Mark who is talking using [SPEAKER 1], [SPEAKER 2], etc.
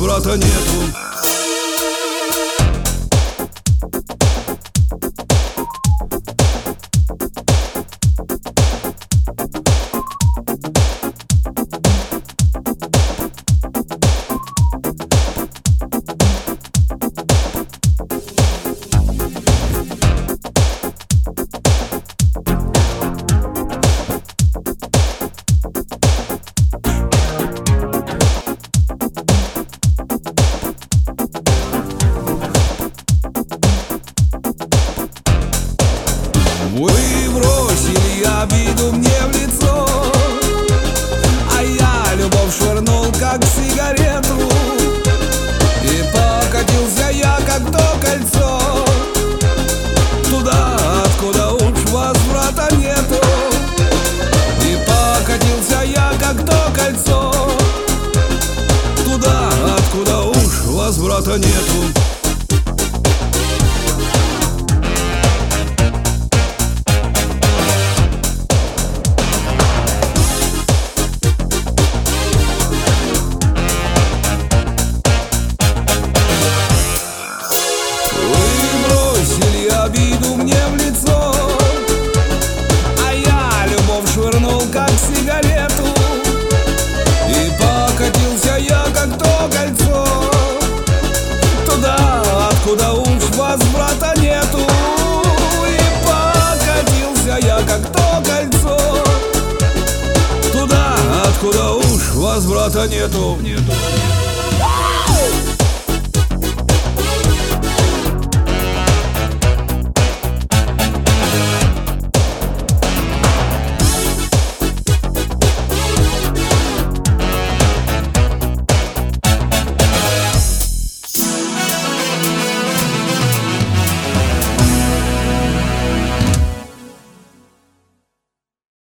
[SPEAKER 1] возврата нету. Вы бросили обиду мне в лицо, а я любовь швырнул, как сигарету. И покатился я, как то кольцо, туда, откуда уж возврата нету. И покатился я, как то кольцо, туда, откуда уж возврата нету. Обиду мне в лицо, а я любовь швырнул, как сигарету. И покатился я, как то кольцо, туда, откуда уж возврата нету. И покатился я, как то кольцо, туда, откуда уж возврата нету.